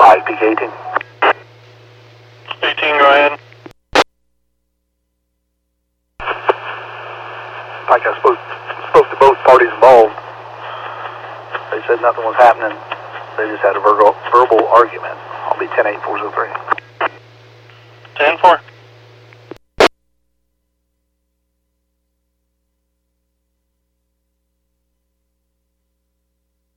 5, peak 18. 18, go ahead. Like I spoke to both parties involved. They said nothing was happening. They just had a verbal argument. I'll be 10-8-403. 10-4.